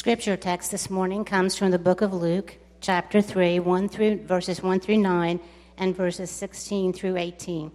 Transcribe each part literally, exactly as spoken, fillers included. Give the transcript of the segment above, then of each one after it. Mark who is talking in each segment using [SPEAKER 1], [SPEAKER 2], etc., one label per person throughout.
[SPEAKER 1] scripture text this morning comes from the book of Luke, chapter three, one through verses one through nine, and verses sixteen through eighteen.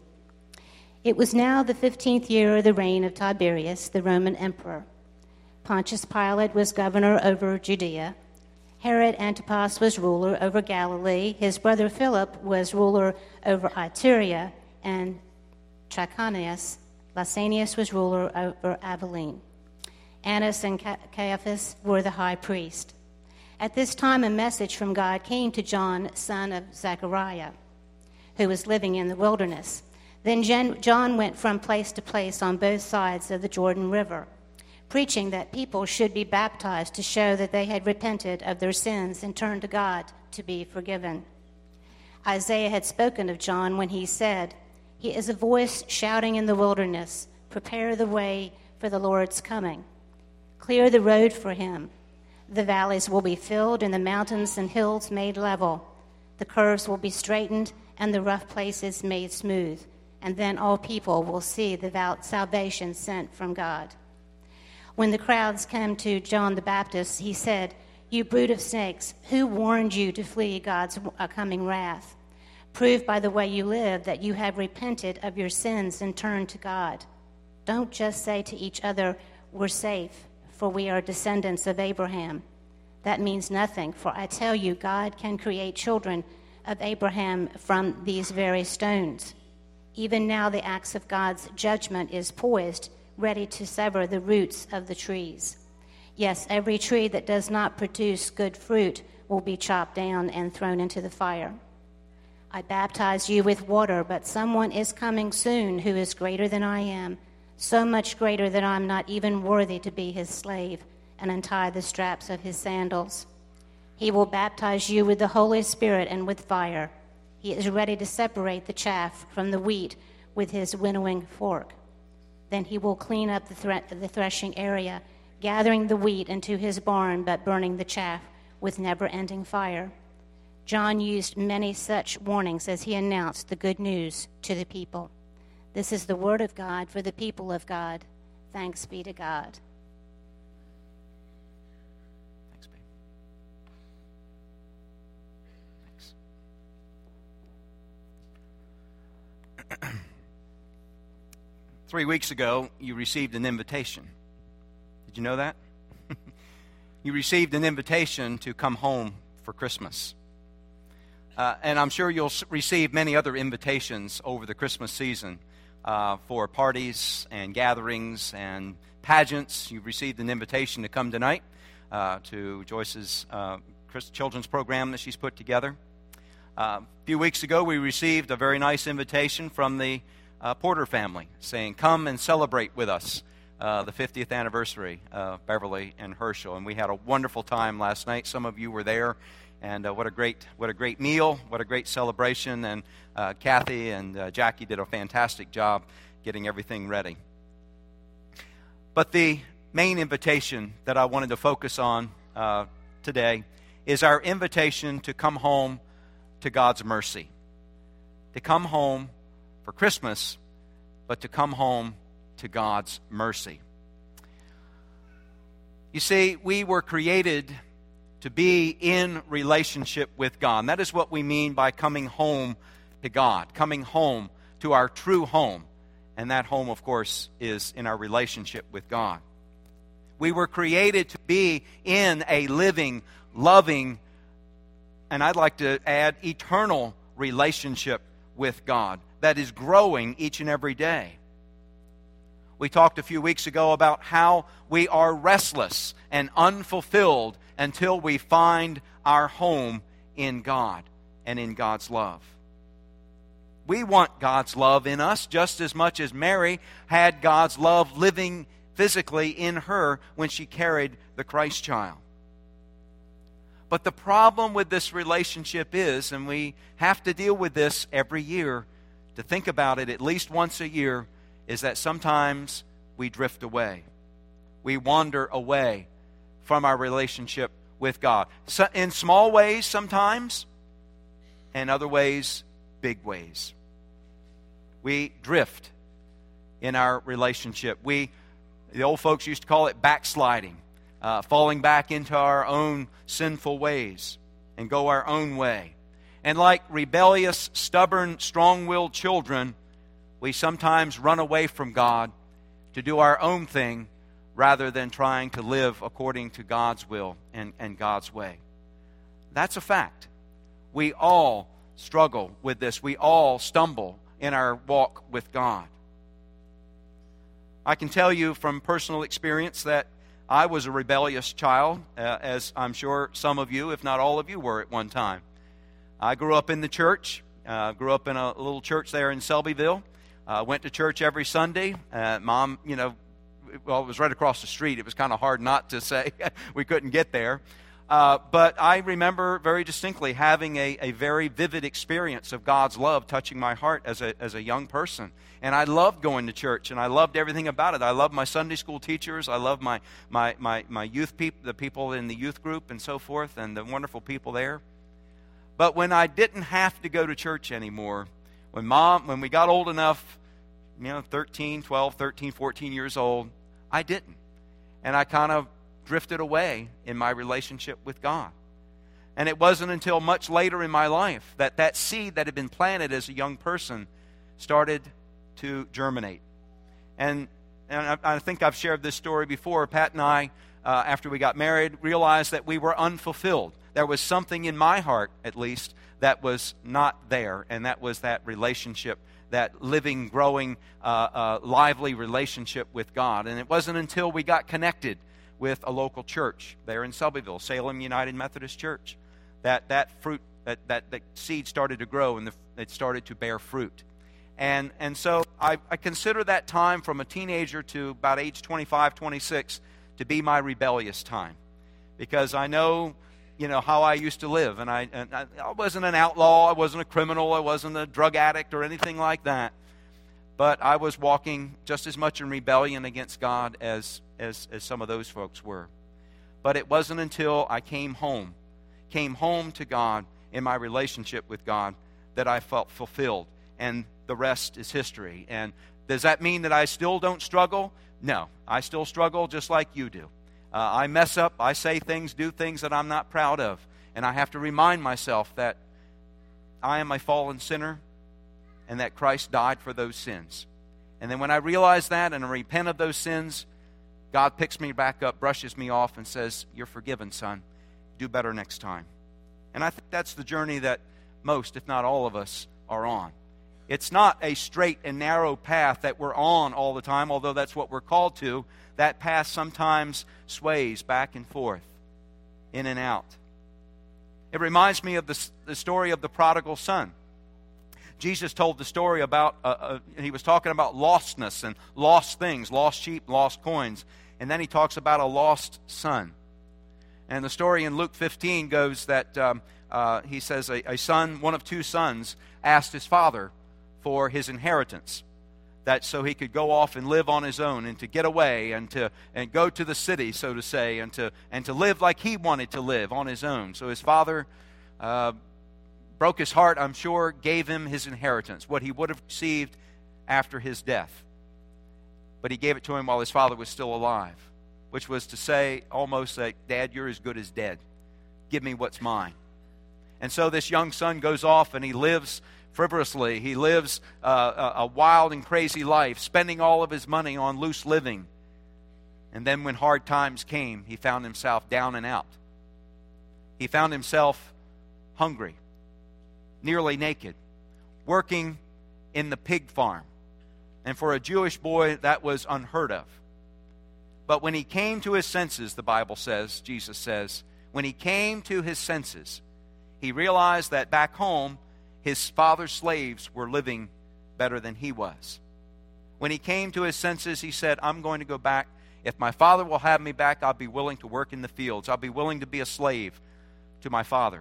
[SPEAKER 1] It was now the fifteenth year of the reign of Tiberius, the Roman emperor. Pontius Pilate was governor over Judea. Herod Antipas was ruler over Galilee. His brother Philip was ruler over Iturea, and Trachonius, Lysanias was ruler over Abilene. Annas and Caiaphas were the high priest. At this time, a message from God came to John, son of Zechariah, who was living in the wilderness. Then John went from place to place on both sides of the Jordan River, preaching that people should be baptized to show that they had repented of their sins and turned to God to be forgiven. Isaiah had spoken of John when he said, "He is a voice shouting in the wilderness, prepare the way for the Lord's coming. Clear the road for him. The valleys will be filled and the mountains and hills made level. The curves will be straightened and the rough places made smooth. And then all people will see the salvation sent from God." When the crowds came to John the Baptist, he said, "You brood of snakes, who warned you to flee God's coming wrath? Prove by the way you live that you have repented of your sins and turned to God. Don't just say to each other, 'We're safe, for we are descendants of Abraham.' That means nothing, for I tell you, God can create children of Abraham from these very stones. Even now the axe of God's judgment is poised, ready to sever the roots of the trees. Yes, every tree that does not produce good fruit will be chopped down and thrown into the fire. I baptize you with water, but someone is coming soon who is greater than I am, so much greater that I'm not even worthy to be his slave and untie the straps of his sandals. He will baptize you with the Holy Spirit and with fire. He is ready to separate the chaff from the wheat with his winnowing fork. Then he will clean up the, thre- the threshing area, gathering the wheat into his barn, but burning the chaff with never-ending fire." John used many such warnings as he announced the good news to the people. This is the word of God for the people of God. Thanks be to God.
[SPEAKER 2] Thanks, babe. Thanks. Three weeks ago, you received an invitation. Did you know that? You received an invitation to come home for Christmas. Uh, and I'm sure you'll receive many other invitations over the Christmas season uh, for parties and gatherings and pageants. You've received an invitation to come tonight uh, to Joyce's uh, children's program that she's put together. Uh, a few weeks ago, we received a very nice invitation from the uh, Porter family saying, "Come and celebrate with us uh, the fiftieth anniversary of Beverly and Herschel." And we had a wonderful time last night. Some of you were there. And uh, what a great, what a great meal! What a great celebration! And uh, Kathy and uh, Jackie did a fantastic job getting everything ready. But the main invitation that I wanted to focus on uh, today is our invitation to come home to God's mercy, to come home for Christmas, but to come home to God's mercy. You see, we were created to be in relationship with God. And that is what we mean by coming home to God, coming home to our true home. And that home, of course, is in our relationship with God. We were created to be in a living, loving, and I'd like to add, eternal relationship with God that is growing each and every day. We talked a few weeks ago about how we are restless and unfulfilled until we find our home in God and in God's love. We want God's love in us just as much as Mary had God's love living physically in her when she carried the Christ child. But the problem with this relationship is, and we have to deal with this every year, to think about it at least once a year, is that sometimes we drift away. We wander away from our relationship with God. So in small ways sometimes, and other ways, big ways. We drift in our relationship. We, the old folks used to call it backsliding. uh, falling back into our own sinful ways and go our own way. And like rebellious, stubborn, strong-willed children, we sometimes run away from God to do our own thing rather than trying to live according to God's will and, and God's way. That's a fact. We all struggle with this. We all stumble in our walk with God. I can tell you from personal experience that I was a rebellious child, uh, as I'm sure some of you, if not all of you, were at one time. I grew up in the church, uh, grew up in a little church there in Selbyville. Uh, went to church every Sunday. Uh, Mom, you know, well, it was right across the street. It was kind of hard not to say we couldn't get there. Uh, but I remember very distinctly having a, a very vivid experience of God's love touching my heart as a as a young person. And I loved going to church, and I loved everything about it. I loved my Sunday school teachers. I loved my my my, my youth people, the people in the youth group and so forth, and the wonderful people there. But when I didn't have to go to church anymore, when mom, when we got old enough, you know, thirteen, twelve, thirteen, fourteen years old, I didn't. And I kind of drifted away in my relationship with God. And it wasn't until much later in my life that that seed that had been planted as a young person started to germinate. And, and I, I think I've shared this story before. Pat and I, uh, after we got married, realized that we were unfulfilled. There was something in my heart, at least, that was not there, and that was that relationship, that living, growing, uh, uh, lively relationship with God. And it wasn't until we got connected with a local church there in Selbyville, Salem United Methodist Church, that that fruit, that that, that seed started to grow and the, it started to bear fruit. And and so I, I consider that time from a teenager to about age twenty-five, twenty-six to be my rebellious time, because I know, you know, how I used to live, and I and I, I wasn't an outlaw, I wasn't a criminal, I wasn't a drug addict or anything like that, but I was walking just as much in rebellion against God as as as some of those folks were. But it wasn't until I came home, came home to God in my relationship with God, that I felt fulfilled, and the rest is history. And does that mean that I still don't struggle? No, I still struggle just like you do. Uh, I mess up, I say things, do things that I'm not proud of. And I have to remind myself that I am a fallen sinner and that Christ died for those sins. And then when I realize that and I repent of those sins, God picks me back up, brushes me off, and says, "You're forgiven, son. Do better next time." And I think that's the journey that most, if not all of us, are on. It's not a straight and narrow path that we're on all the time, although that's what we're called to. That path sometimes sways back and forth, in and out. It reminds me of the, the story of the prodigal son. Jesus told the story about, uh, uh, he was talking about lostness and lost things, lost sheep, lost coins. And then he talks about a lost son. And the story in Luke fifteen goes that um, uh, he says a, a son, one of two sons, asked his father for his inheritance, that so he could go off and live on his own and to get away and to and go to the city, so to say, and to and to live like he wanted to live on his own. So his father uh, broke his heart, I'm sure, gave him his inheritance, what he would have received after his death. But he gave it to him while his father was still alive, which was to say almost like, "Dad, you're as good as dead. Give me what's mine." And so this young son goes off and he lives frivolously. He lives uh, a, a wild and crazy life, spending all of his money on loose living. And then when hard times came, he found himself down and out. He found himself hungry, nearly naked, working in the pig farm. And for a Jewish boy, that was unheard of. But when he came to his senses, the Bible says, Jesus says, when he came to his senses, he realized that back home, his father's slaves were living better than he was. When he came to his senses, he said, "I'm going to go back. If my father will have me back, I'll be willing to work in the fields. I'll be willing to be a slave to my father."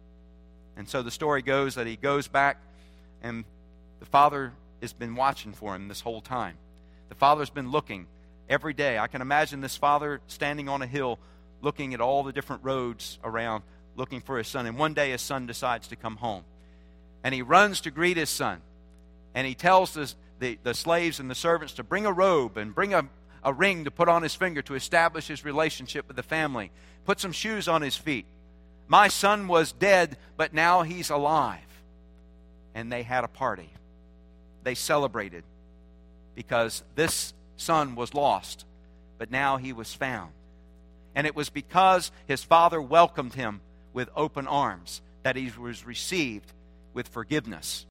[SPEAKER 2] And so the story goes that he goes back, and the father has been watching for him this whole time. The father's been looking every day. I can imagine this father standing on a hill looking at all the different roads around, looking for his son. And one day his son decides to come home. And he runs to greet his son. And he tells the, the, the slaves and the servants to bring a robe and bring a, a ring to put on his finger to establish his relationship with the family, put some shoes on his feet. My son was dead, but now he's alive. And they had a party. They celebrated because this son was lost, but now he was found. And it was because his father welcomed him with open arms that he was received with forgiveness.